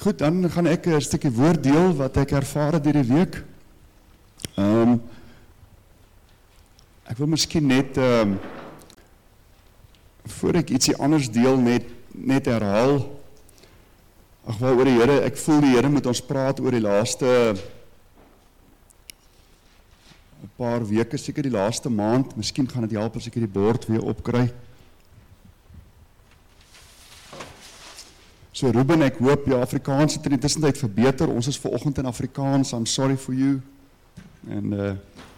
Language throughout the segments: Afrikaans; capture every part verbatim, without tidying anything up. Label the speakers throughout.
Speaker 1: Goed, dan gaan ek 'n stukkie woord deel wat ek ervaar het deur die week. Ehm um, ek wil miskien net ehm um, voor ek ietsie anders deel net net herhaal. Ag wel oor die Here, ek voel die Here moet ons praat oor die laaste 'n paar weke, seker die laaste maand. Miskien gaan dit help as ek hierdie bord weer opkry. So Ruben, ek hoop jou Afrikaans het in die tussentyd verbeter. Ons is vanoggend in Afrikaans. I'm sorry for you. En uh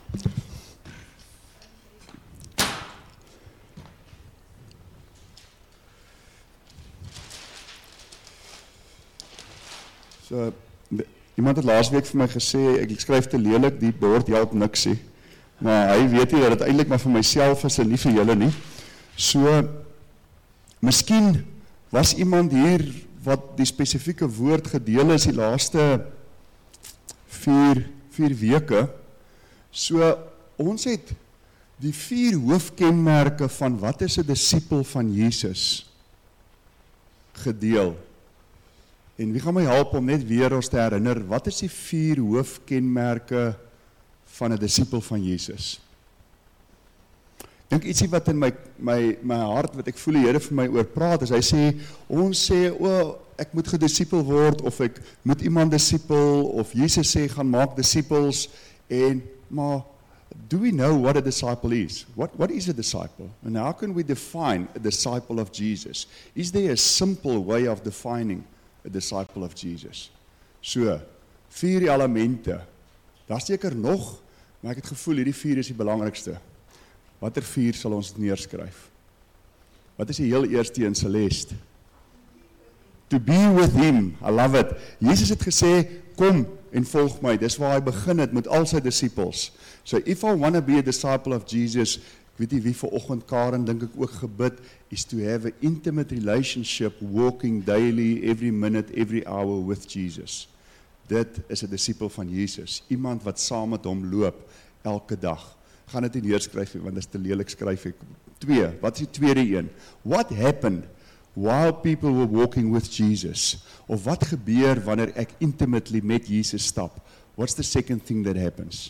Speaker 1: So iemand het laas week vir my gesê ek skryf te lelik, die bord help niks nie. Maar hy weet nie dat dit eintlik maar vir myself is en nie vir julle nie. So miskien was iemand hier wat die spesifieke woord gedeel is die laaste vier, vier weke. So, ons het die vier hoofkenmerke van wat is 'n disipel van Jesus gedeel. En wie gaan my help om net weer ons te herinner, wat is die vier hoofkenmerke van 'n disipel van Jesus? Ek dink ietsie wat in my, my, my hart, wat ek voel die Here vir my oor praat, is hy sê, ons sê, o, oh, ek moet gedisipel word, of ek moet iemand disipel, of Jesus sê, gaan maak disciples, en, maar, do we know what a disciple is? What, what is a disciple? And how can we define a disciple of Jesus? Is there a simple way of defining a disciple of Jesus? So, vier elemente, daar seker nog, maar ek het gevoel, hierdie vier is die belangrikste. Watter vier sal ons neerskryf? Wat is die heel eerste in Celeste? To be with him, I love it. Jesus het gesê, kom en volg my. Dis waar hy begin het met al sy disciples. So if I want to be a disciple of Jesus, ek weet nie wie vanoggend Karen dink ek ook gebid, is to have an intimate relationship, walking daily, every minute, every hour with Jesus. Dit is 'n disipel van Jesus. Iemand wat saam met hom loop, elke dag. Gaan dit nie neerskryf nie, want dit is te lelik skryf ek. Twee, wat is die tweede een? What happened while people were walking with Jesus? Of wat gebeur wanneer ek intimately met Jesus stap? What's the second thing that happens?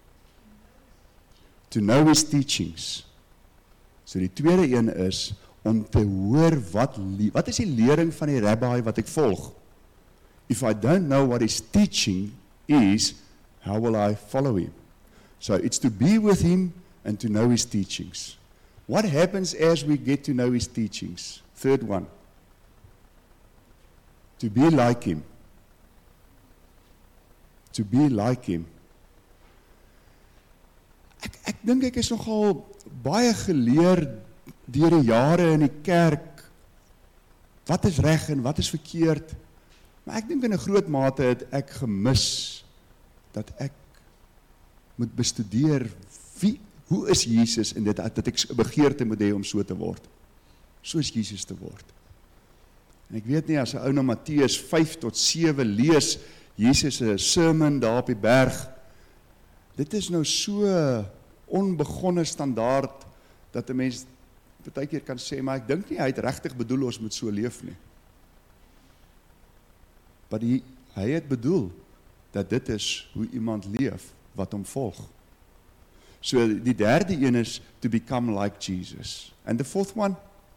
Speaker 1: To know his teachings. So die tweede een is, om te hoor wat, wat is die lering van die rabbi wat ek volg? If I don't know what his teaching is, how will I follow him? So it's to be with him and to know his teachings. What happens as we get to know his teachings? Third one. To be like him. To be like him. Ek, ek dink ek is nogal baie geleer deur die jare in die kerk. Wat is reg en wat is verkeerd? Maar ek dink in 'n groot mate het ek gemis dat ek moet bestudeer, wie, hoe is Jesus, en dit, dat ek begeerte moet hê om so te word. So is Jesus te word. En ek weet nie, as 'n ou na Matteus vyf tot sewe lees, Jesus se sermon daar op die berg, dit is nou so onbegonne standaard, dat 'n mens baie keer kan sê, maar ek dink nie, hy het regtig bedoel ons moet so leef nie. Maar hy, hy het bedoel, dat dit is hoe iemand leef, wat hom volg. So die derde een is, to become like Jesus. And the fourth one?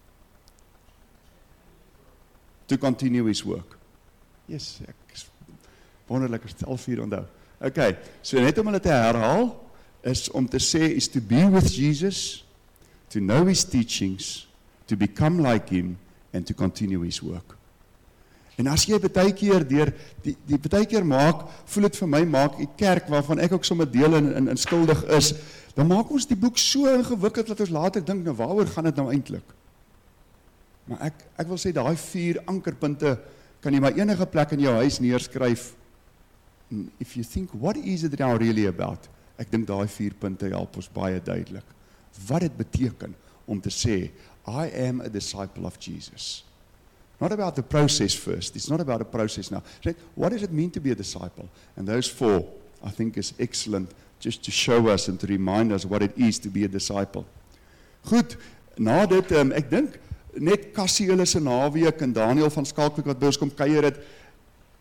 Speaker 1: To continue his work. Yes, ek is wonderlik, as al vier onthou. Okay, so net om hulle te herhaal, is om te sê, is to be with Jesus, to know his teachings, to become like him, and to continue his work. En as jy baie keer deur die die baie keer maak, voel dit vir my maak die kerk waarvan ek ook sommer deel in, in in skuldig is, dan maak ons die boek so ingewikkeld dat ons later dink, nou waaroor gaan dit nou eintlik? Maar ek ek wil sê daai vier ankerpunte kan jy maar enige plek in jou huis neerskryf. And if you think, what is it now really about? Ek dink daai vier punte help ons baie duidelik. Wat dit beteken om te sê, I am a disciple of Jesus. Not about the process first. It's not about a process now. What does it mean to be a disciple? And those four, I think, is excellent just to show us and to remind us what it is to be a disciple. Goed, na dit, um, ek dink, net Cassie hulle se naweek en Daniel van Skalkwyk wat by ons kom kuier het,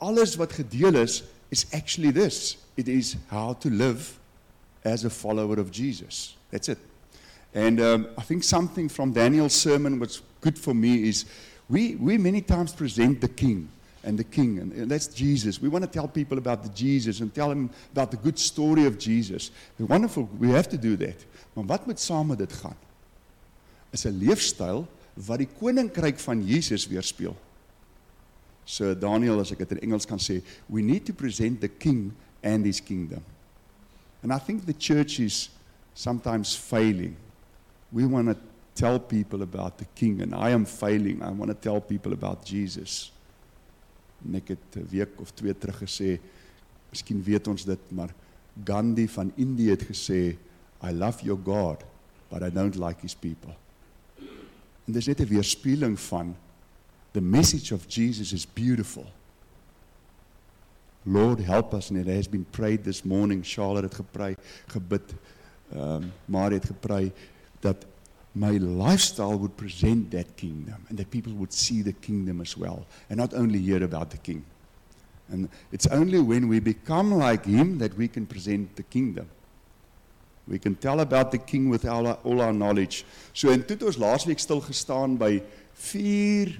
Speaker 1: alles wat gedeel is, is actually this. It is how to live as a follower of Jesus. That's it. And um, I think something from Daniel's sermon what's good for me is we, we many times present the king and the king, and, and that's Jesus. We want to tell people about the Jesus and tell them about the good story of Jesus. It's wonderful, we have to do that. Maar wat moet saam met dit gaan? Is 'n leefstyl wat die koninkryk van Jesus weerspieël. So Daniel, as ek dit in Engels kan sê, we need to present the king and his kingdom. And I think the church is sometimes failing. We want to tell people about the king, and I am failing. I want to tell people about Jesus. En ek het 'n week of twee terug gesê, miskien weet ons dit, maar Gandhi van Indië het gesê, I love your God, but I don't like his people. En dis net 'n weerspieëling van the message of Jesus is beautiful. Lord, help us, and it has been prayed this morning. Charlotte het gepray, gebid, um, Marie het gepray, that my lifestyle would present that kingdom, and that people would see the kingdom as well, and not only hear about the king. And it's only when we become like him that we can present the kingdom. We can tell about the king with all our, all our knowledge. So, en toe het ons laas week stil gestaan by vier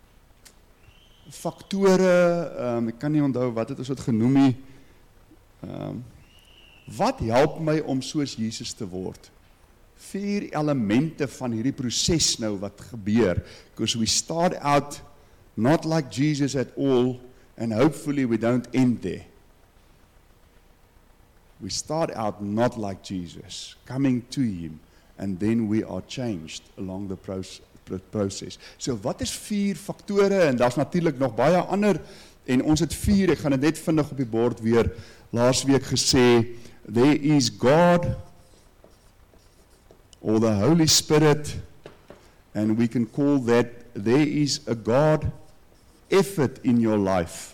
Speaker 1: faktore, um, ek kan nie onthou wat het ons het genoem nie, um, wat help my om soos Jesus te word? Vier elemente van hierdie proses nou wat gebeur, because we start out not like Jesus at all, and hopefully we don't end there. We start out not like Jesus, coming to him, and then we are changed along the process. So wat is vier faktore, en daar's natuurlik nog baie ander, en ons het vier, ek gaan dit net vinnig op die bord weer, laas week gesê, there is God, or the Holy Spirit, and we can call that, there is a God effort in your life.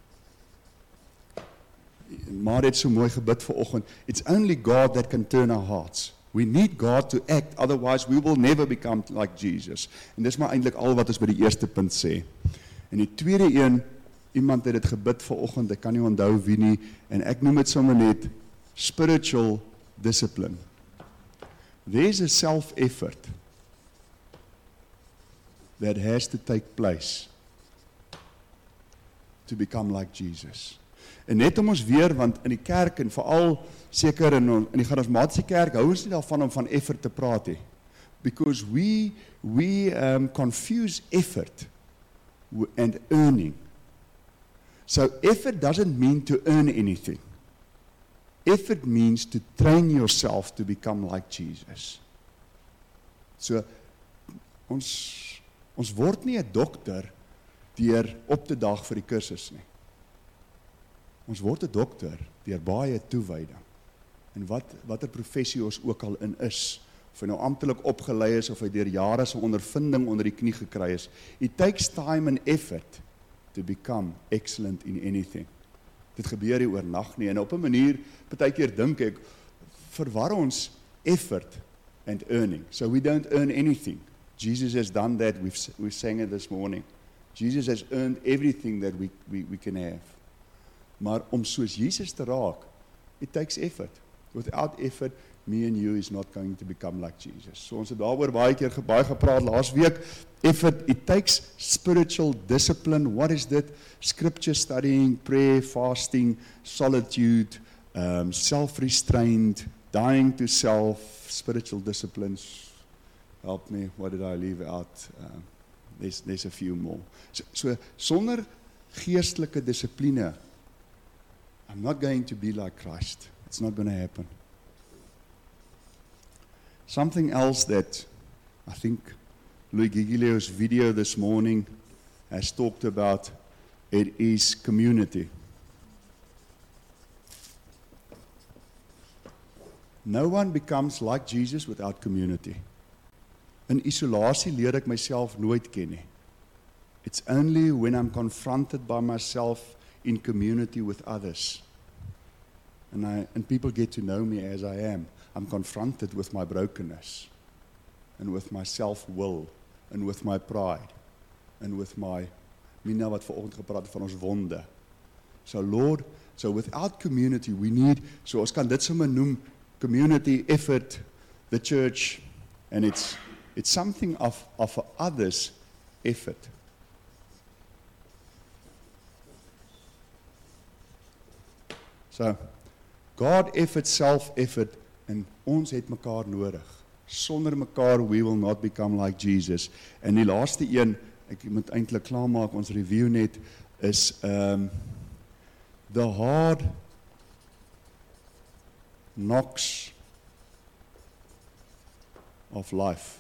Speaker 1: Maar het so mooi gebid vanoggend. It's only God that can turn our hearts. We need God to act, otherwise we will never become like Jesus. En dis maar eintlik al wat ons by die eerste punt sê. En die tweede een, iemand het dit gebid vanoggend, ek kan nie onthou wie nie, en ek noem dit sommer net spiritual discipline. There's a self-effort that has to take place to become like Jesus. En net om ons weer, want in die kerk, en veral seker in, in die charismatiese kerk, hou ons nie daarvan om van effort te praat he. Because we, we um, confuse effort and earning. So effort doesn't mean to earn anything. Effort means to train yourself to become like Jesus. So, ons, ons word nie 'n dokter deur op te dag vir die kursus nie. Ons word 'n dokter deur baie toewyding. En wat watter professie ons ook al in is, of hy nou amptelik opgelei is of hy deur jare se ondervinding onder die knie gekry is, it takes time and effort to become excellent in anything. Dit gebeur nie oornag nie, en op 'n manier, partykeer dink ek, verwar ons effort and earning. So we don't earn anything. Jesus has done that, we've, we sang it this morning. Jesus has earned everything that we, we, we can have. Maar om soos Jesus te raak, it takes effort. Without effort, me and you is not going to become like Jesus. So ons het daaroor baie keer baie gepraat laas week. Effort, it takes spiritual discipline. What is that? Scripture studying, prayer, fasting, solitude, um, self-restraint, dying to self, spiritual disciplines. Help me, what did I leave out? Um, there's, there's a few more. So, so sonder geestelike dissipline, I'm not going to be like Christ. It's not going to happen. Something else that I think Louis Giglio's video this morning has talked about, it is community. No one becomes like Jesus without community. In isolasie leer ek myself nooit ken nie. It's only when I'm confronted by myself in community with others. And, I, and people get to know me as I am. I'm confronted with my brokenness, and with my self-will, and with my pride, and with my, Mina wat vanoggend gepraat van ons wonde, So Lord, so without community, we need, so ons kan dit sommer noem, community, effort, the church, and it's it's something of, of others' effort. So, God effort, self-effort, en ons het mekaar nodig. Sonder mekaar, we will not become like Jesus. En die laaste een, ek moet eintlik klaarmaak, ons review net, is um, the hard knocks of life.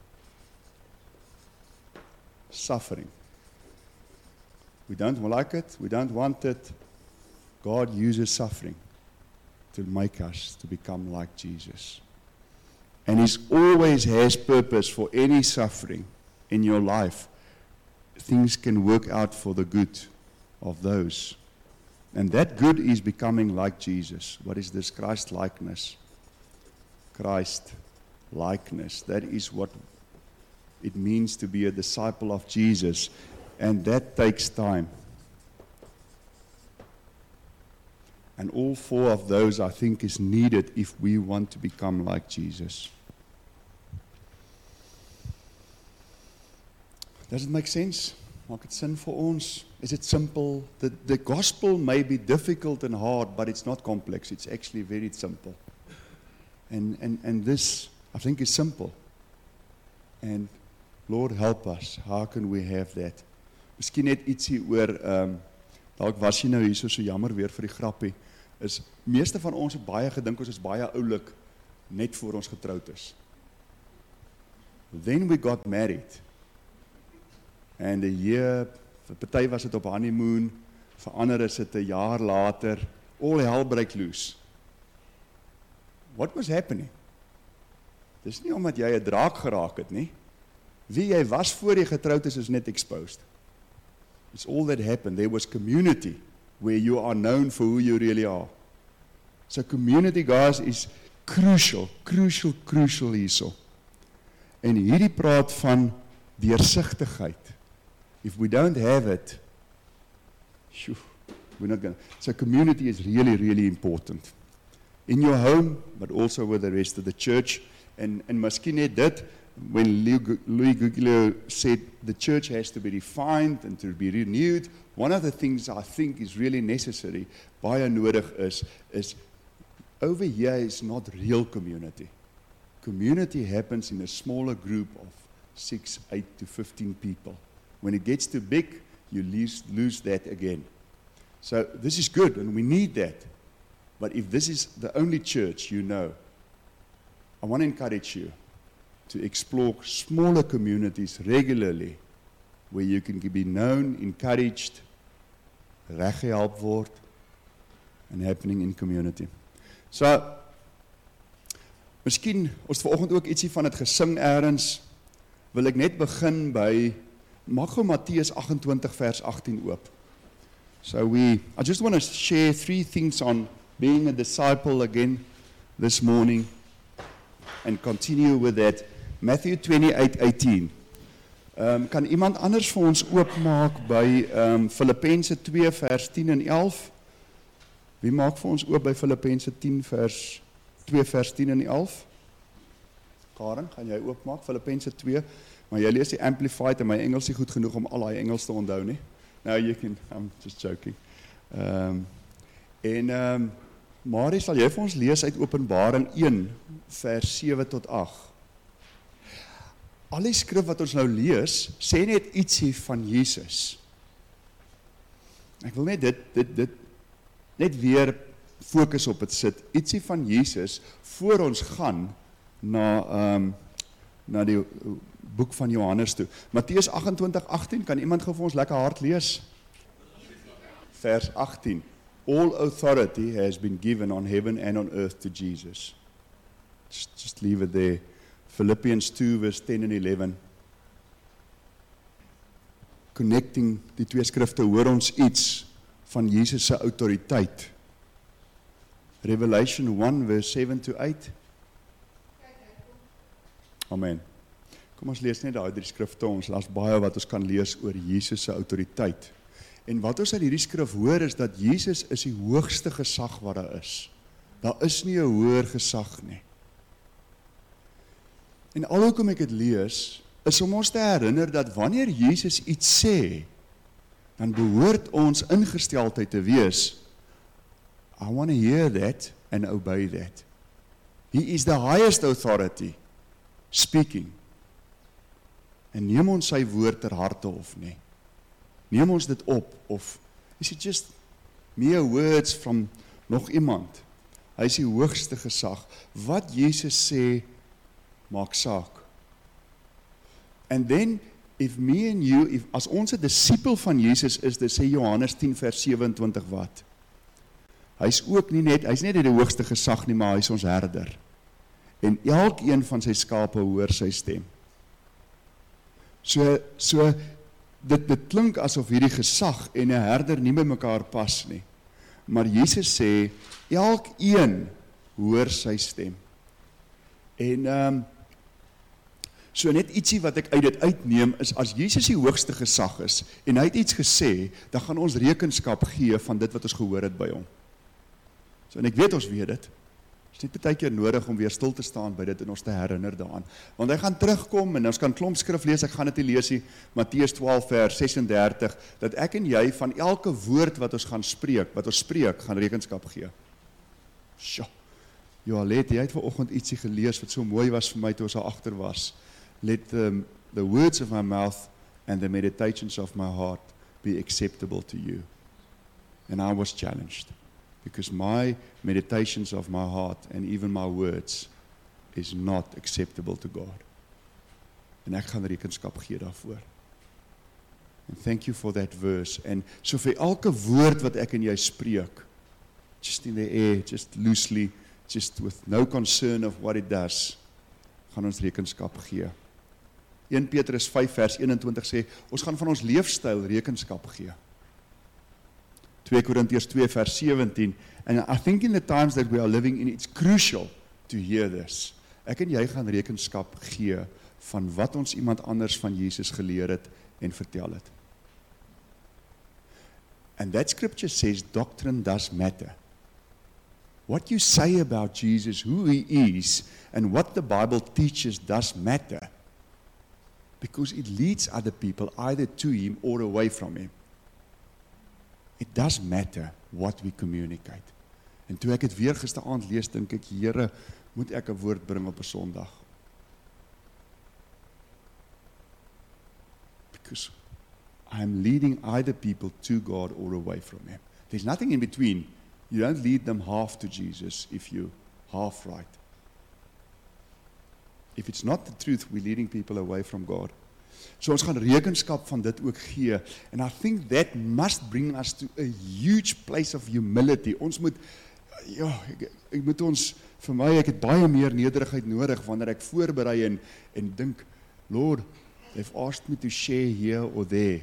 Speaker 1: Suffering. We don't like it, we don't want it. God uses suffering to make us to become like Jesus. And He always has purpose for any suffering in your life. Things can work out for the good of those. And that good is becoming like Jesus. What is this? Christ likeness. Christ likeness. That is what it means to be a disciple of Jesus. And that takes time. And all four of those, I think, is needed if we want to become like Jesus. Does it make sense? Maak het sin vir ons? Is it simple? The, the gospel may be difficult and hard, but it's not complex. It's actually very simple. And, and, and this, I think, is simple. And Lord, help us. How can we have that? Miskien net ietsie oor, um, dalk was jy nou hier so, so jammer weer vir die grappie, is, meeste van ons het baie gedink, ons is baie oulik, net voor ons getroud is. Then we got married. And a year, vir party was het op honeymoon, vir ander is het een jaar later, all hell break loose. What was happening? Dis nie omdat jy 'n draak geraak het nie. Wie jy was voor jy getroud is, is net exposed. It's all that happened. There was community where you are known for who you really are. So community, guys, is crucial, crucial, crucial hierso. En hierdie praat van deursigtigheid. If we don't have it, shoo, we're not going to. So community is really, really important. In your home, but also with the rest of the church. And, and miskien net dit, when Louis Giglio said the church has to be refined and to be renewed, one of the things I think is really necessary, baie nodig is, is over here is not real community. Community happens in a smaller group of six, eight to fifteen people. When it gets too big, you lose, lose that again. So this is good, and we need that. But if this is the only church you know, I want to encourage you to explore smaller communities regularly where you can be known, encouraged, reggehelp word, and happening in community. So, miskien, ons vanoggend ook ietsie van het gesing ergens, wil ek net begin by, maak gou Matteus agt-en-twintig vers agttien oop. So we, I just want to share three things on being a disciple again this morning and continue with that. Matthew twenty-eight eighteen. Um, kan iemand anders vir ons oopmaak by um, Filippense twee vers tien en elf? Wie maak vir ons oop by Filippense tien vers twee vers tien en elf? Karen, gaan jy oopmaak Filippense twee? Maar jy lees die Amplified en my Engels is goed genoeg om al die Engels te onthou nie. Nou, you can, I'm just joking. Um, en um, Marie, sal jy vir ons lees uit Openbaring een vers sewe tot agt? Al die skrif wat ons nou lees, sê net ietsie van Jesus. Ek wil net dit, dit, dit, net weer fokus op het sit, ietsie van Jesus, voor ons gaan na, um, na die boek van Johannes toe. Matteus agt-en-twintig agttien, kan iemand gou vir ons lekker hard lees? Vers agttien. All authority has been given on heaven and on earth to Jesus. Just, just leave it there. Philippians two verse ten and eleven. Connecting die twee skrifte, hoor ons iets van Jesus se autoriteit. Revelation one verse seven to eight. Amen. Kom ons lees net daai drie skrifte ons, daar's baie wat ons kan lees oor Jesus se autoriteit. En wat ons uit hierdie skrif hoor is dat Jesus is die hoogste gesag wat daar is. Daar is nie 'n hoër gesag nie. En alhoewel ek dit lees, is om ons te herinner dat wanneer Jesus iets sê, dan behoort ons ingesteldheid te wees, I want to hear that and obey that. He is the highest authority speaking. En neem ons sy woord ter harte of nie? Neem ons dit op of is it just mere words from nog iemand? Hy is die hoogste gesag. Wat Jesus sê, maak saak. And then, if me and you, if, as ons 'n disipel van Jesus is, dit sê Johannes tien vers sewe-en-twintig wat? Hy is ook nie net, hy is nie net die hoogste gesag nie, maar hy is ons herder. En elkeen van sy skape hoor sy stem. So, so dit, dit klink asof hierdie gesag en 'n herder nie by mekaar pas nie. Maar Jesus sê, elkeen hoor sy stem. En um, so net ietsie wat ek uit dit uitneem is, as Jesus die hoogste gesag is, en hy het iets gesê, dan gaan ons rekenskap gee van dit wat ons gehoor het by hom. So, en ek weet ons weet dit. Het is net baie keer nodig om weer stil te staan by dit en ons te herinner daaraan. Want hy gaan terugkom en ons kan klomp skrif lees, ek gaan dit nie lees nie, Matteus twaalf vers ses-en-dertig, dat ek en jy van elke woord wat ons gaan spreek, wat ons spreek, gaan rekenskap gee. Sjoe, Joalet, jy het vanoggend ietsie gelees wat so mooi was vir my toe ons daar agter was. Let um, the words of my mouth and the meditations of my heart be acceptable to you. And I was challenged. Because my meditations of my heart and even my words is not acceptable to God. En ek gaan rekenskap gee daarvoor. And thank you for that verse. En so vir elke woord wat ek en jy spreek, just in the air, just loosely, just with no concern of what it does, gaan ons rekenskap gee. Eerste Petrus vyf vers eenentwintig sê, ons gaan van ons leefstyl rekenskap gee. Tweede Korintiërs twee vers sewentien, and I think in the times that we are living in, it's crucial to hear this. Ek en jy gaan rekenskap gee van wat ons iemand anders van Jesus geleer het en vertel het. And that scripture says doctrine does matter. What you say about Jesus, who he is, and what the Bible teaches does matter. Because it leads other people either to him or away from him. It does matter what we communicate. En toe ek het weer gisteraand lees, dink ek, Here, moet ek 'n woord bring op 'n Sondag? Because I am leading either people to God or away from him. There's nothing in between. You don't lead them half to Jesus if you half right. If it's not the truth, we're leading people away from God. So ons gaan rekenskap van dit ook gee. And I think that must bring us to a huge place of humility. Ons moet, ja, ek, ek moet ons, vir my, ek het baie meer nederigheid nodig, wanneer ek voorberei en, en dink, Lord, they've asked me to share here or there.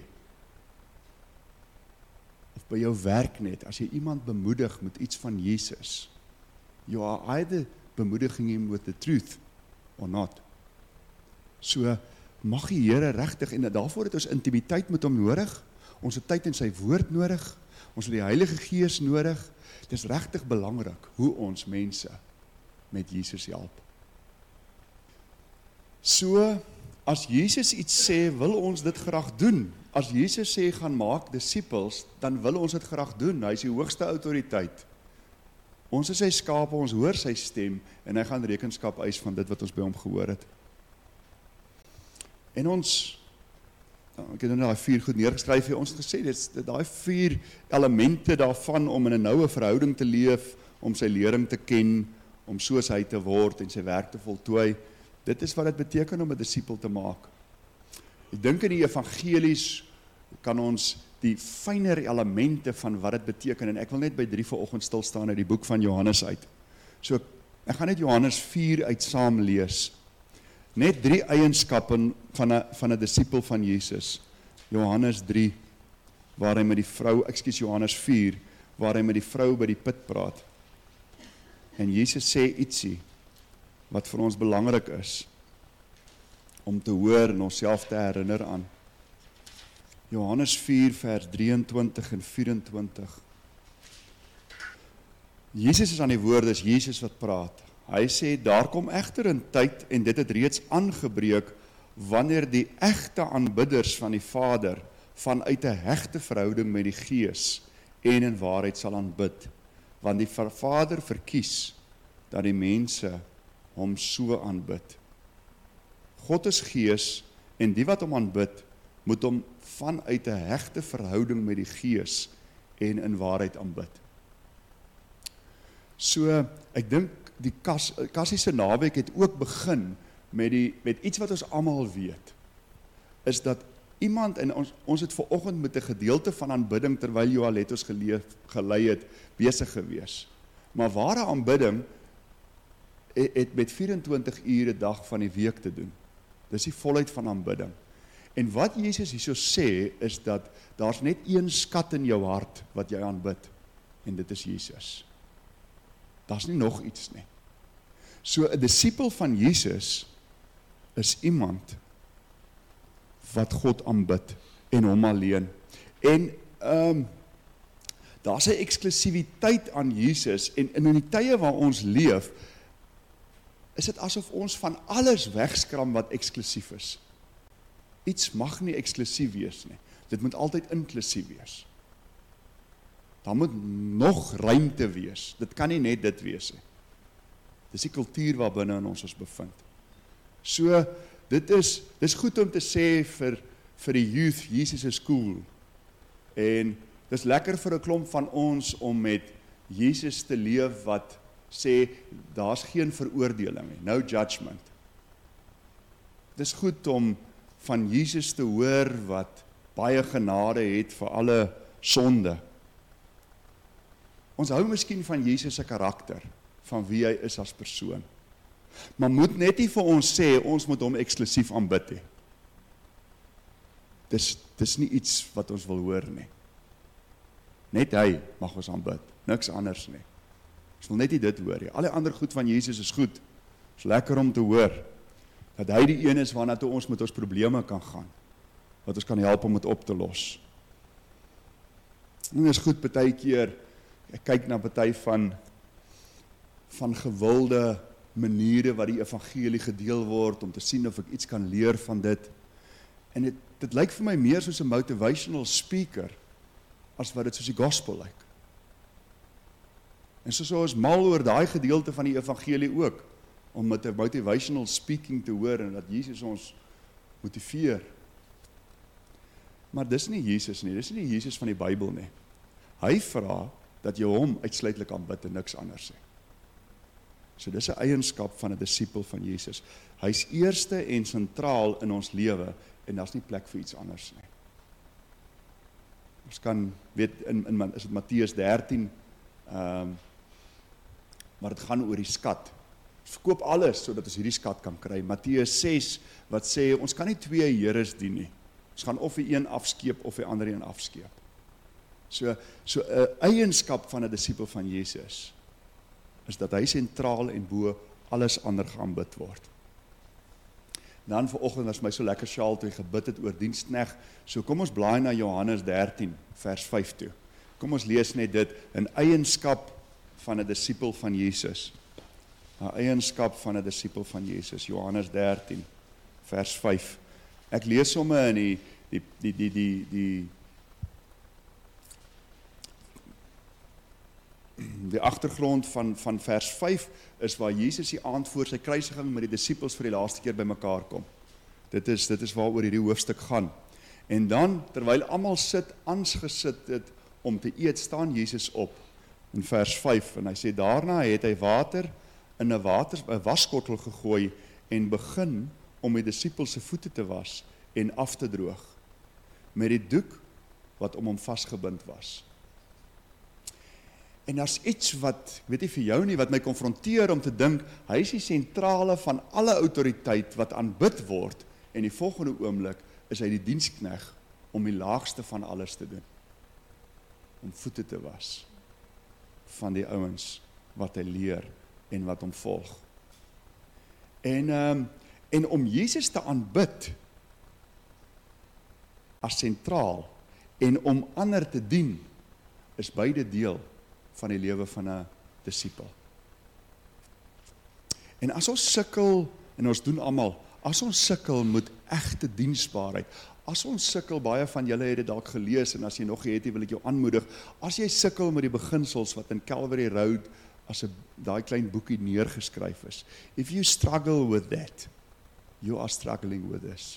Speaker 1: Of by jou werk net, as jy iemand bemoedig met iets van Jesus, you are either bemoediging him with the truth, or not. So, mag die Here regtig, en daarvoor het ons intimiteit met hom nodig, ons het tyd in sy woord nodig, ons het die Heilige Gees nodig, dit is regtig belangrik, hoe ons mense met Jesus help. So, as Jesus iets sê, wil ons dit graag doen. As Jesus sê, gaan maak disciples, dan wil ons dit graag doen, hy is die hoogste autoriteit. Ons is sy skape, ons hoor sy stem, en hy gaan rekenskap eis van dit wat ons by hom gehoor het. En ons, ek het nou daai vier goed neergeskryf, ons het gesê, dit is daai vier elemente daarvan, om in 'n noue verhouding te leef, om sy lering te ken, om soos hy te word, en sy werk te voltooi, dit is wat dit beteken om 'n disipel te maak. Ek dink in die evangelies, kan ons die fynere elemente van wat dit beteken, en ek wil net by drie vanoggend stil staan uit die boek van Johannes uit. So, ek gaan net Johannes vier uit saam lees. Net drie eienskappe van 'n van 'n disipel van Jesus. Johannes drie, waar hy met die vrou, ekskuus Johannes vier, waar hy met die vrou by die put praat. En Jesus sê ietsie wat vir ons belangrik is om te hoor en onsself te herinner aan. Johannes vier vers drieëntwintig en vyf-en-twintig. Jesus is aan die woord, dis Jesus wat praat. Hy sê, daar kom egter 'n tyd, en dit het reeds aangebreek, wanneer die egte aanbidders van die Vader, vanuit 'n hegte verhouding met die Gees, en in waarheid sal aanbid. Want die Vader verkies, dat die mense hom so aanbid. God is Gees, en die wat hom aanbid, moet hom vanuit 'n hegte verhouding met die Gees, en in waarheid aanbid. So, ek dink, die Kas, Kassiese naweek het ook begin met, die, met iets wat ons almal weet, is dat iemand, en ons, ons het vanoggend met 'n gedeelte van aanbidding, terwyl Joel het ons geleef, gelei het, besig gewees. Maar ware aanbidding het, het met vyf-en-twintig ure dag van die week te doen. Dis die volheid van aanbidding. En wat Jesus hierso sê, is dat daar's net een skat in jou hart wat jy aanbid, en dit is Jesus. Daar's nie nog iets nie. So 'n disipel van Jesus is iemand wat God aanbid en hom alleen. En um, daar's 'n eksklusiwiteit aan Jesus, en, en in die tye waar ons leef, is dit asof ons van alles wegskram wat eksklusief is. Iets mag nie eksklusief wees nie. Dit moet altyd inklusief wees. Daar moet nog ruimte wees. Dit kan nie net dit wees nie. Dis die kultuur waar binne in ons ons bevind. So, dit is, dit is goed om te sê vir, vir die youth, Jesus is cool. En dit is lekker vir 'n klomp van ons om met Jesus te leef wat sê, daar's geen veroordeling nie, no judgment. Dit is goed om van Jesus te hoor wat baie genade het vir alle sonde. Ons hou miskien van Jesus se karakter, van wie hy is as persoon. Maar moet net nie vir ons sê, ons moet hom eksklusief aanbid nie. Dis, dis nie iets wat ons wil hoor nie. Net hy mag ons aanbid, niks anders nie. Ons wil net nie dit hoor nie. Al die ander goed van Jesus is goed. Is lekker om te hoor, dat hy die een is waarna toe ons met ons probleme kan gaan, wat ons kan help om dit op te los. En dit is goed, baie keer, ek kyk na baie van, van gewilde maniere wat die evangelie gedeel word, om te sien of ek iets kan leer van dit. En dit, dit lyk vir my meer soos 'n motivational speaker, as wat dit soos die gospel lyk. En so so is mal oor daai gedeelte van die evangelie ook, om met 'n motivational speaking te hoor, en dat Jesus ons motiveer. Maar dis nie Jesus nie, dis nie Jesus van die Bybel nie. Hy vra dat jy hom uitsluitlik aanbid en niks anders nie. So dis 'n eienskap van 'n disipel van Jesus. Hy's eerste en sentraal in ons lewe, en daar's nie plek vir iets anders nie. Ons kan, weet, in, in is dit Matteus dertien, um, maar dit gaan oor die skat. Ons verkoop alles, sodat ons hierdie skat kan kry. Matteus ses, wat sê, ons kan nie twee heres dien nie. Ons gaan of die een afskeep, of die ander een afskeep. So, so 'n eienskap van 'n disipel van Jesus, is dat hy sentraal en bo alles ander geaanbid word. Dan vanoggend was my so lekker sjaal toe hy gebid het oor dienskneg. So kom ons blaai na Johannes dertien vers vyf toe. Kom ons lees net dit, 'n eienskap van 'n disipel van Jesus. 'n Eienskap van 'n disipel van Jesus. Johannes dertien vers vyf. Ek lees sommer in die die die die die die Die agtergrond van, van vers vyf is waar Jesus die aand voor sy kruisiging met die disippels vir die laaste keer bymekaar kom. Dit is, dit is waaroor hierdie hoofstuk gaan. En dan, terwyl almal sit, aangesit het om te eet, staan Jesus op in vers vyf. En hy sê, daarna het hy water in 'n water, 'n waskottel gegooi en begin om die disippels se voete te was en af te droog met die doek wat om hom vasgebind was. En daar's iets wat, weet nie vir jou nie, wat my konfronteer om te dink, hy is die sentrale van alle autoriteit wat aanbid word, en die volgende oomblik is hy die dienskneg om die laagste van alles te doen. Om voete te was van die ouens wat hy leer en wat hom volg. En, um, en om Jesus te aanbid, as sentraal en om ander te dien is beide deel van die lewe van 'n disipel. En as ons sukkel, en ons doen almal, as ons sukkel met egte diensbaarheid, as ons sukkel, baie van julle het dit dalk gelees, en as jy nog nie het, wil ek jou aanmoedig, as jy sukkel met die beginsels wat in Calvary Road as 'n daai klein boekie neergeskryf is, if you struggle with that, you are struggling with this.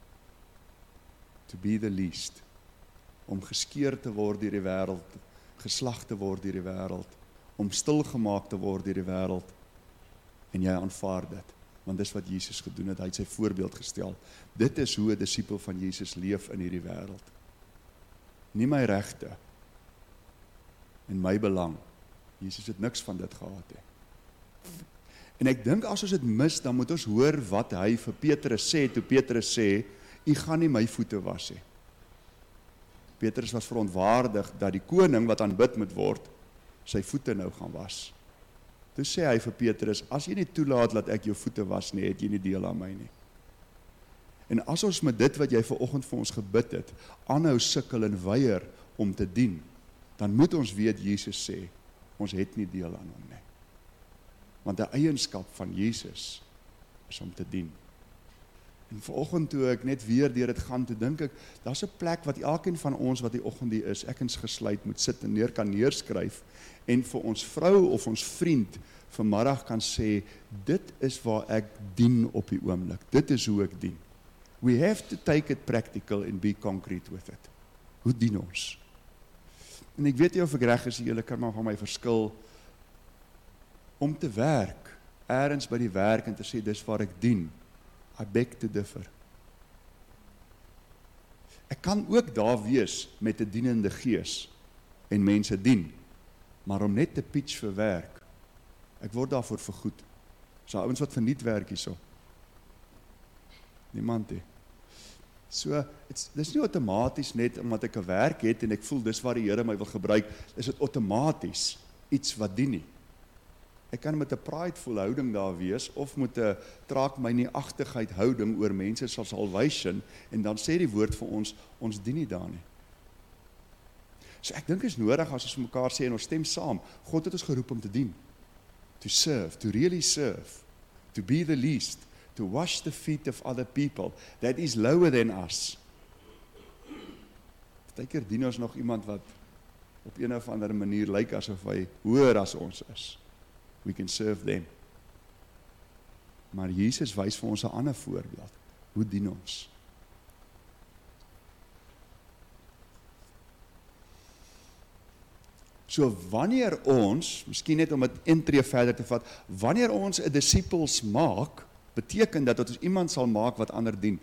Speaker 1: To be the least, om geskeer te word deur die wêreld, geslag te word deur die wêreld, om stilgemaak te word deur die wêreld, en jy aanvaar dit, want dis wat Jesus gedoen het, hy het sy voorbeeld gestel. Dit is hoe 'n disipel van Jesus leef in hierdie wêreld. Nie my regte en my belang. Jesus het niks van dit gehad he. En ek dink as ons dit mis, dan moet ons hoor wat hy vir Petrus sê, toe Petrus sê, u gaan nie my voete was he. Petrus was verontwaardig dat die koning wat aanbid moet word, sy voete nou gaan was. Toe sê hy vir Petrus, as jy nie toelaat dat ek jou voete was nie, het jy nie deel aan my nie. En as ons met dit wat jy vanoggend vir ons gebid het, aanhou sukkel en weier om te dien, dan moet ons weet, Jesus sê, ons het nie deel aan hom nie. Want die eienskap van Jesus is om te dien. En vanoggend toe ek net weer deur dit gaan, toe dink ek, daar's 'n plek wat elkeen van ons wat die oggend hier is, ek eens gesluit moet sit en neer kan neerskryf, en vir ons vrou of ons vriend vanmiddag kan sê, dit is waar ek dien op die oomblik, dit is hoe ek dien. We have to take it practical and be concrete with it. Hoe dien ons? En ek weet nie of ek reg is, julle kan maar van my verskil, om te werk, ergens by die werk en te sê, dis waar ek dien, I beg to differ. Ek kan ook daar wees met 'n dienende gees en mense dien, maar om net te pitch vir werk, ek word daarvoor vergoed. So ouens wat verniet werk hierso. Niemand he. So, dis nie outomaties net omdat ek 'n werk het en ek voel dis waar die Here my wil gebruik, is dit outomaties iets wat dien nie. Ek kan met 'n prideful houding daar wees, of met 'n traak my nie agtigheid houding oor mense soos salvation, en dan sê die woord vir ons, ons dien nie daar nie. So ek dink is nodig as ons mekaar sê en ons stem saam, God het ons geroep om te dien, to serve, to really serve, to be the least, to wash the feet of other people, that is lower than us. Partykeer dien ons nog iemand wat op een of ander manier lyk asof hy hoër as ons is. We can serve them. Maar Jesus wys vir ons 'n ander voorbeeld. Hoe dien ons? So wanneer ons, miskien net om dit een tree verder te vat, wanneer ons 'n disipels maak, beteken dat ons iemand sal maak wat ander dien.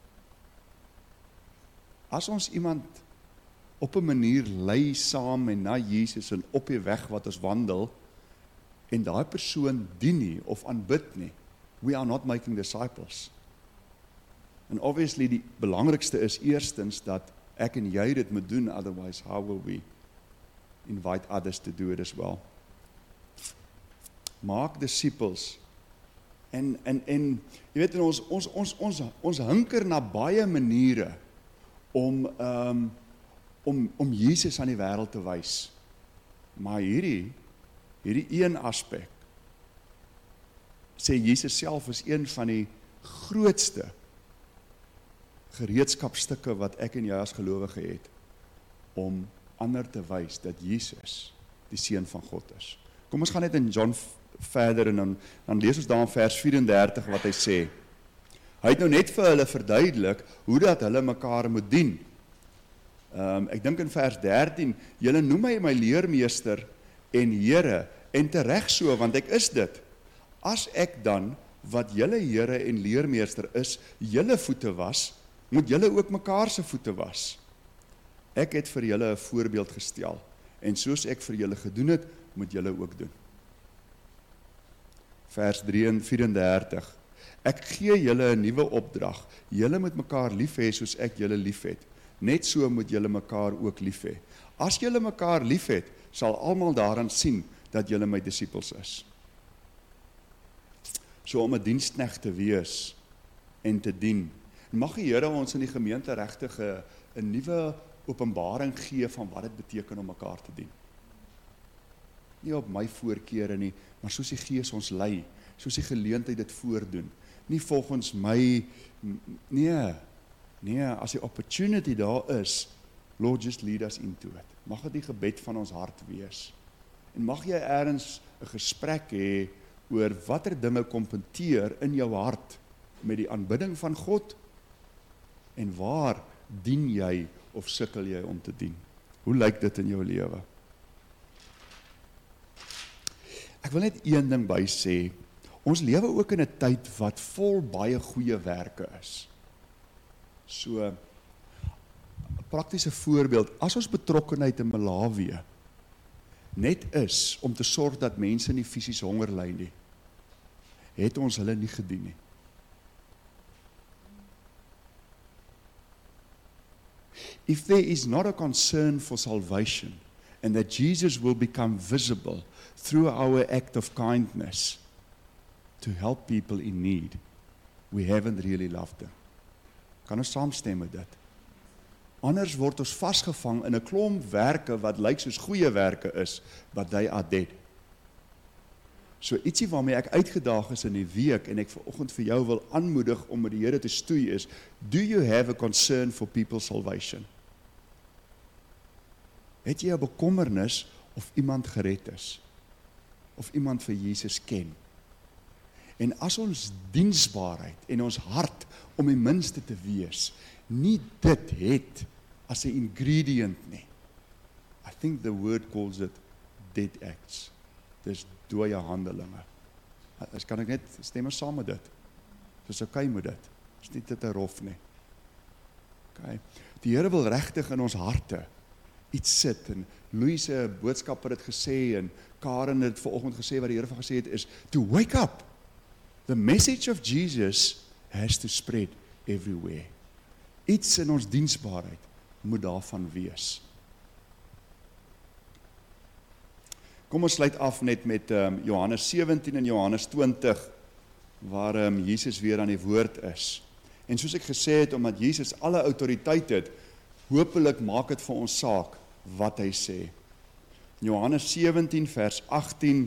Speaker 1: As ons iemand op 'n manier lei saam en na Jesus en op die weg wat ons wandel, en daai persoon dien nie of aanbid nie, we are not making disciples. En obviously die belangrikste is eerstens dat ek en jy dit moet doen, otherwise how will we invite others to do it as well. Maak disciples. En en en jy weet ons ons ons ons ons hinker na baie maniere om um, om om Jesus aan die wêreld te wys. Maar hierdie hierdie een aspek sê Jesus self is een van die grootste gereedskapstukke wat ek en jy as gelowige het om ander te wys dat Jesus die seun van God is. Kom ons gaan net in John verder en dan, dan lees ons daar in vers vyf-en-dertig wat hy sê. Hy het nou net vir hulle verduidelik hoe dat hulle mekaar moet dien. Um, ek dink in vers dertien, julle noem my my leermeester en Here, en tereg so, want ek is dit. As ek dan, wat julle Here en leermeester is, julle voete was, moet julle ook mekaar se voete was. Ek het vir julle 'n voorbeeld gestel, en soos ek vir julle gedoen het, moet julle ook doen. Vers vyf-en-dertig, ek gee julle 'n nuwe opdrag, julle moet mekaar lief hê soos ek julle lief het, net so moet julle mekaar ook lief hê. As julle mekaar lief het, sal almal daaraan sien, dat julle my disippels is. So om 'n diensknegt te wees, en te dien, En mag die Here ons in die gemeente regtig 'n 'n nuwe openbaring gee van wat dit beteken om mekaar te dien. Nie op my voorkeure nie, maar soos die Gees ons lei, soos die geleentheid dit voordoen. Nie volgens my, nee, nee, as die opportunity daar is, Lord, just lead us into it. Mag dit die gebed van ons hart wees. En mag jy ergens 'n gesprek hê oor watter dinge kompeteer in jou hart met die aanbidding van God, en waar dien jy of sukkel jy om te dien? Hoe lyk dit in jou lewe? Ek wil net een ding by sê, ons lewe ook in 'n tyd wat vol baie goeie werke is. So, 'n praktiese voorbeeld, as ons betrokkenheid in Malawi net is om te sorg dat mense nie fisies honger ly nie, het ons hulle nie gedien nie. If there is not a concern for salvation, and that Jesus will become visible through our act of kindness to help people in need, we haven't really loved them. Kan ons saamstem met dit? Anders word ons vasgevang in 'n klomp werke wat lyk soos goeie werke is, but they are dead. So ietsie waarmee ek uitgedaag is in die week, en ek vanoggend vir jou wil aanmoedig om met die Here te stoei is, do you have a concern for people's salvation? Het jy 'n bekommernis of iemand gered is? Of iemand vir Jesus ken? En as ons diensbaarheid en ons hart om die minste te wees, nie dit het as 'n ingredient nie. I think the word calls it dead acts. Dis dooie handelinge. As kan ek net stem maar saam met dit. Dis okay met dit. Dis nie dit 'n rof nie. Okay. Die Here wil regtig in ons harte iets sit, en Louis se boodskap het dit gesê, en Karen het vanoggend gesê, wat die Here van gesê het is, to wake up. The message of Jesus has to spread everywhere. Iets in ons diensbaarheid moet daarvan wees. Kom ons sluit af net met um, Johannes sewentien en Johannes twintig, waar um, Jesus weer aan die woord is. En soos ek gesê het, omdat Jesus alle autoriteit het, hopelik maak dit vir ons saak wat hy sê. Johannes sewentien vers agttien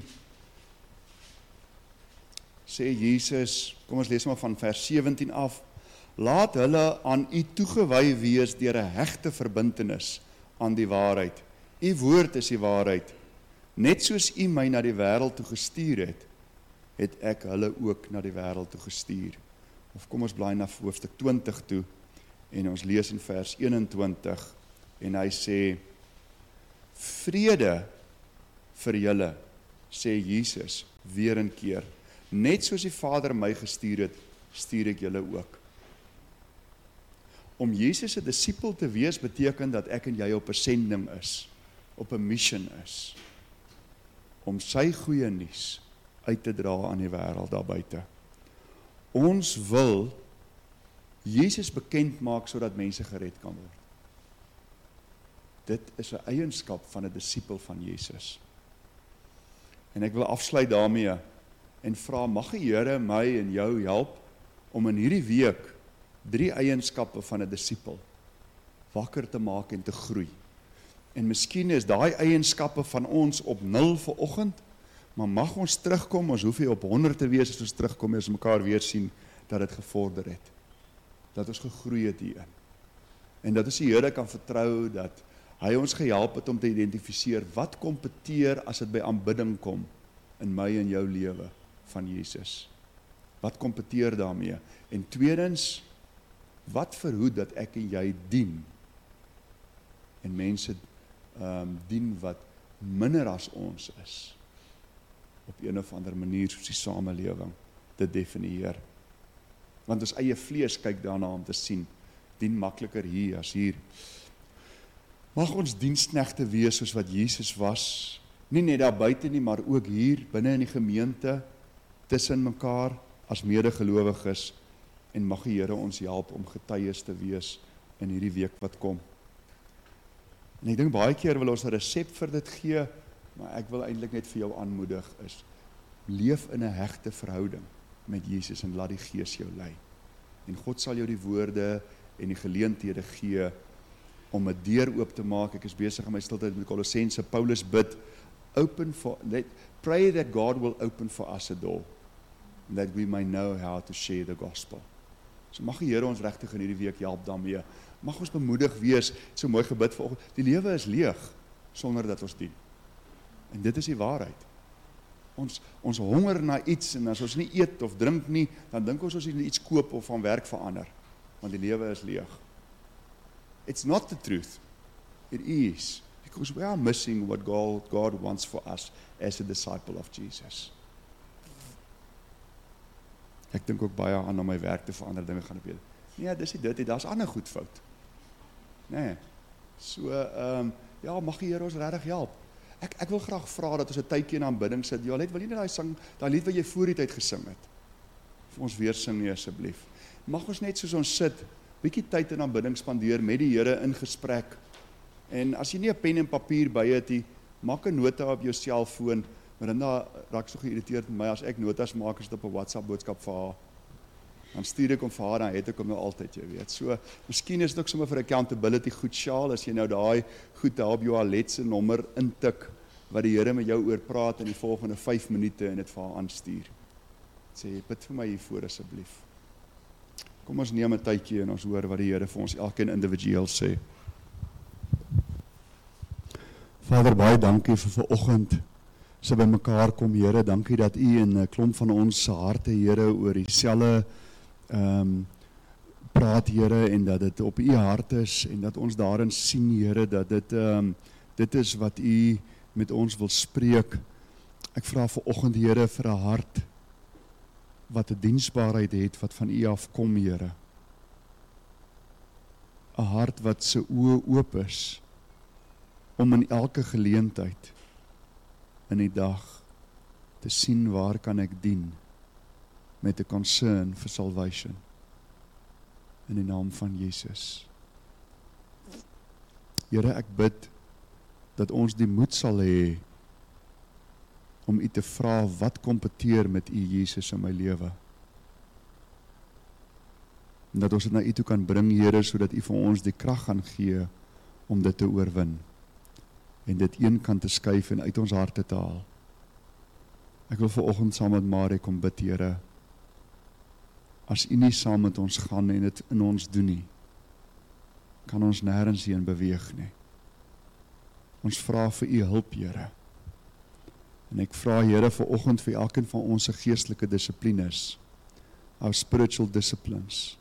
Speaker 1: sê Jesus, kom ons lees maar van vers sewentien af, laat hulle aan u toegewy wees deur 'n hegte verbintenis aan die waarheid. U woord is die waarheid. Net soos u my na die wêreld toe gestuur het, het ek hulle ook na die wêreld toe gestuur. Of kom ons blaai na hoofstuk twintig toe, en ons lees in vers eenentwintig, en hy sê, vrede vir julle, sê Jesus, weer een keer, net soos die Vader my gestuur het, stuur ek julle ook. Om Jesus 'n disipel te wees, beteken dat ek en jy op 'n sending is, op 'n mission is, om sy goeie nuus uit te dra aan die wêreld daar buite. Ons wil Jesus bekend maak sodat mense gered kan word. Dit is 'n eienskap van 'n disipel van Jesus. En ek wil afsluit daarmee en vra, mag die Here my en jou help om in hierdie week drie eienskappe van 'n disipel wakker te maak en te groei. En miskien is daai eienskappe van ons op nul vir oggend, maar mag ons terugkom, ons hoef nie op honderd te wees as ons terugkom, as ons mekaar weer sien, dat dit gevorder het. Dat ons gegroei het hierin. En dat ons die Here kan vertrou, dat hy ons gehelp het om te identifiseer, wat kompeteer as dit by aanbidding kom, in my en jou lewe van Jesus. Wat kompeteer daarmee? En tweedens, wat verhoed dat ek en jy dien, en mense um, dien wat minder as ons is, op een of ander manier soos die samelewing dit definieer. Want ons eie vlees kyk daarna om te sien, dien makliker hier as hier. Mag ons diensknegte wees soos wat Jesus was, nie net daar buite nie, maar ook hier, binne in die gemeente, tussen mekaar, as medegelowiges, en mag die Here ons help om getuies te wees in hierdie week wat kom. En ek dink baie keer wil ons 'n resep vir dit gee, maar ek wil eintlik net vir jou aanmoedig is, leef in 'n hegte verhouding met Jesus en laat die Gees jou lei. En God sal jou die woorde en die geleenthede gee om 'n deur oop te maak. Ek is besig in my stiltyd met Kolossense. Paulus bid, open for, let, pray that God will open for us a door, that we may know how to share the gospel. So mag die Here ons regtig in hierdie week help daarmee. Mag ons bemoedig wees, so mooi gebid vanoggend. Die lewe is leeg sonder dat ons dien. En dit is die waarheid. Ons ons honger na iets, en as ons nie eet of drink nie, dan dink ons ons moet iets koop of van werk verander, want die lewe is leeg. It's not the truth. It is, because we are missing what God, God wants for us as a disciple of Jesus. Ek dink ook baie aan om my werk te verander, dinge gaan gebeur. Nee, dis nie dit nie, daar's ander goed fout. Nee. So, ehm um, ja, mag die Here ons regtig help. Ek ek wil graag vra dat ons 'n tydjie in aanbidding sit. Ja, net wil jy net daai sang, daai lied wat jy voor die tyd gesing het, vir ons weer sing nie asseblief. Mag ons net soos ons sit, bietjie tyd in aanbidding spandeer met die Here in gesprek. En as jy nie 'n pen en papier by het nie, maak 'n nota op jou selfoon. Marinda raak so geïrriteerd met my as ek notas maak as dit op 'n WhatsApp boodskap vir haar. Dan stuur ek hom vir haar, dan het ek hom nou altyd, jy weet. So, miskien is dit ook sommer vir accountability goed, Sjaal, as jy nou daai goed daar op jou Alet se nommer intik, wat die Here met jou oor praat in die volgende vyf minute en dit vir haar aanstuur. Sê, bid vir my hiervoor asseblief. Kom ons neem 'n tydjie en ons hoor wat die Here vir ons elkeen individueel sê. Vader, baie dankie vir vanoggend. So by mekaar kom, Here, dankie dat U in 'n klomp van ons se harte, Here, oor dieselfde ehm um, praat, Here, en dat dit op U hart is en dat ons daarin sien, Here, dat dit ehm um, dit is wat U met ons wil spreek. Ek vra vanoggend, Here, vir 'n hart wat 'n diensbaarheid het wat van U afkom, Here. 'n Hart wat se oë oop is om in elke geleentheid in die dag te sien waar kan ek dien met 'n concern for salvation in die naam van Jesus. Here, ek bid dat ons die moed sal hê om U te vra wat kompeteer met U Jesus in my lewe. En dat ons dit na U toe kan bring, Here, sodat U vir ons die krag gaan gee om dit te oorwin en dit een kant te skuif en uit ons harte te haal. Ek wil vanoggend saam met Marie kom bid, Here, as U nie saam met ons gaan en dit in ons doen nie, kan ons nêrens heen beweeg nie. Ons vra vir U hulp, Here. En ek vra, Here, vanoggend vir elkeen van ons se geestelike dissiplines, our spiritual disciplines.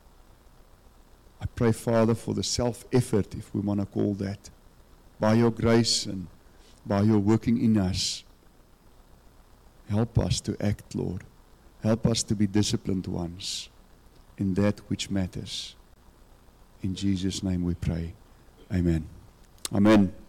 Speaker 1: I pray, Father, for the self-effort, if we want to call that, by your grace and by your working in us. Help us to act, Lord. Help us to be disciplined ones in that which matters. In Jesus' name we pray. Amen. Amen.